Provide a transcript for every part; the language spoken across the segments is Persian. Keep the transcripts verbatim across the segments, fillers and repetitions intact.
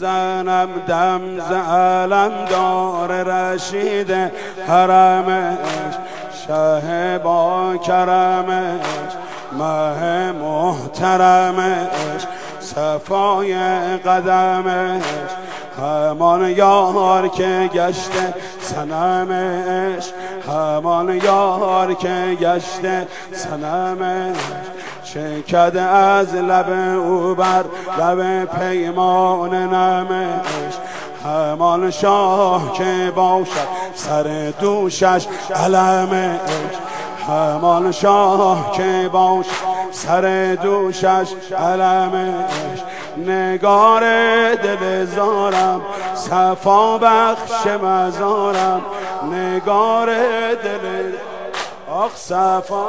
میزنم دم ز علمدار رشید حرمش، شه با کرمش، مه محترمش، صفای قدمش، همان یار که گشته صنمش، همان یار که گشته صنمش، چکد از لب او بر لب پیمان نمش، همان شاه که باشد سر دوشش علمش، همان شاه که باشد سر دوشش علمش، نگار دل زارم صفا بخش مزارم، نگار دل آخ صفا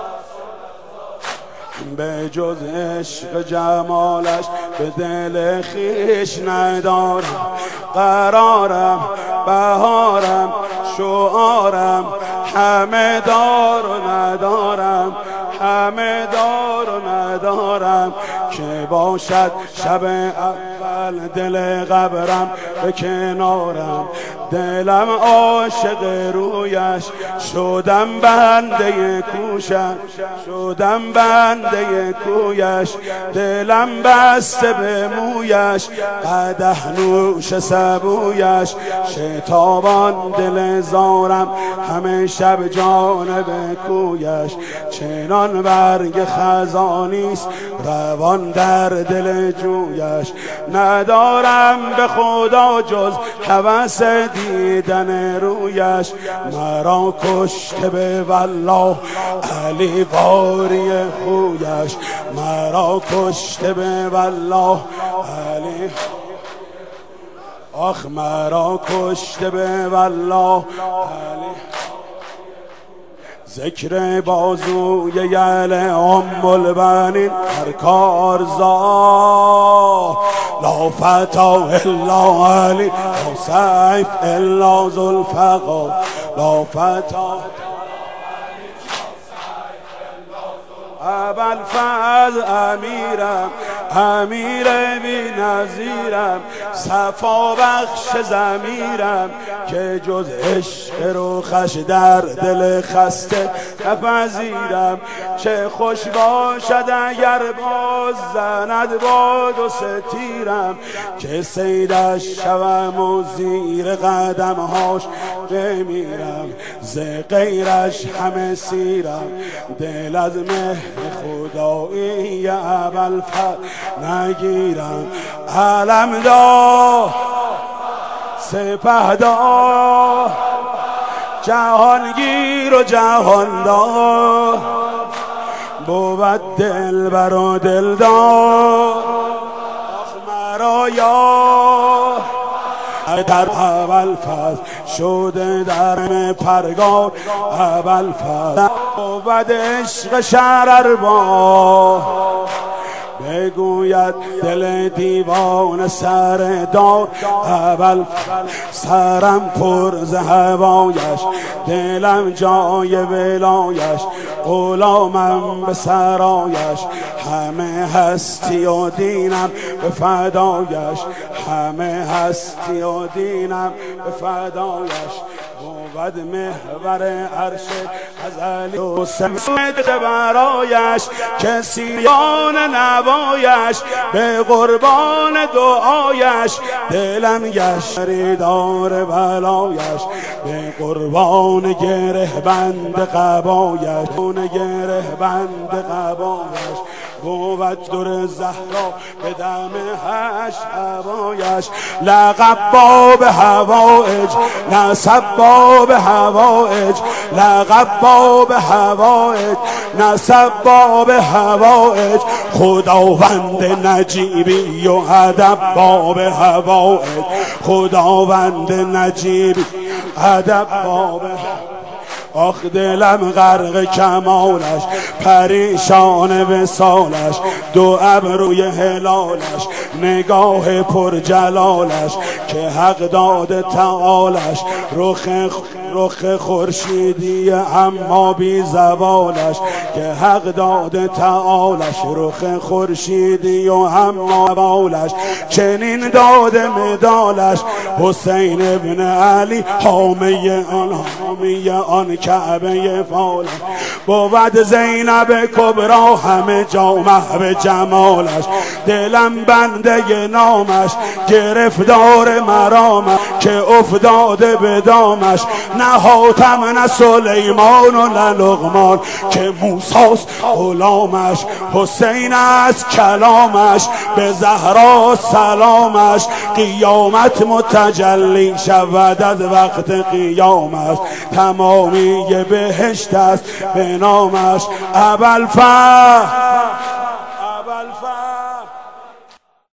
به جز عشق جمالش به دل خیش ندارم، قرارم بهارم شعارم، همه دار و ندارم، همه دار و ندارم، که باشد شب اول دل قبرم به کنارم، دلم عاشق رویش شدم بنده کوشش، شدم بنده کویش، دلم بسته به مویش، قدح نوش سبویش، شتابان دل زارم همه شب جانب کویش، چنان برگ خزانیست روان در دل جویش، ندارم به خدا جز هوس دیدن رویش، مرا کشته به والله علی باری خویش، مرا کشته به والله علی آخ مرا کشته به والله علی. ذکر بازوی یل ام البنین هر کارزا، لا فتا الا علی، لا سیف الا ذوالفقار، لا فتا ابوالفضل امیرم، امیر بی نظیرم، صفا بخش ضمیرم، که جز عشق روخش در دل خسته نپذیرم، چه خوش باشد اگر باز زند باد و ستیرم، که صیدش شوم و زیر قدمهاش بمیرم، ز غیرش همه سیرم، دل از مهر خدایی ابوالفضل نگیرم، علمدار سپهدار جهانگیر و جهاندار، بود دلبر و دلدار، آخ مرا یار در ابوالفضل شده در پرگار، ابوالفضل بود عشق شرر با، بگوید دل دیوان سر دار، ابوالفضل سرم پر ز هوایش، دلم جای ولایش، غلامم به سرایش، همه هستی و دینم به فدایش، همه هستی و دینم به فدایش، بود محور عرش ازلی و سمت برایش، کسیان نوایش به قربان دعایش، دلم گشت دار بلایش به قربان گره بند قبایش، اون گره بند قبایش، بود در زهرا به دم هش هوایش، لقب باب هوایج نسب باب هوایج، لقب باب هوایج نسب باب هوایج، خداوند نجیبی و ادب باب هوایج، خداوند نجیبی ادب باب هوایج، آخ دلم غرق کمالش، پریشان وصالش، دو ابروی هلالش، نگاه پر جلالش که حق داده تعالش، رخ رخ خورشیدی اما بی زوالش که حق داده تعالش، رخ خورشیدی و اما بالش، چنین داده مدالش حسین ابن علی حامی آن حامی آن کعبه فالش، بود زینب کبرا همه جا محو جمالش، دلم بنده نامش گرفتار مرامش که افتاده به دامش، نه حاتم نه سلیمان و نه لقمان که موسیٰ غلامش، حسین از کلامش به زهرا سلامش، قیامت متجلی شود از وقت قیامش، تمامی بهشت است به نامش، ابوالفضل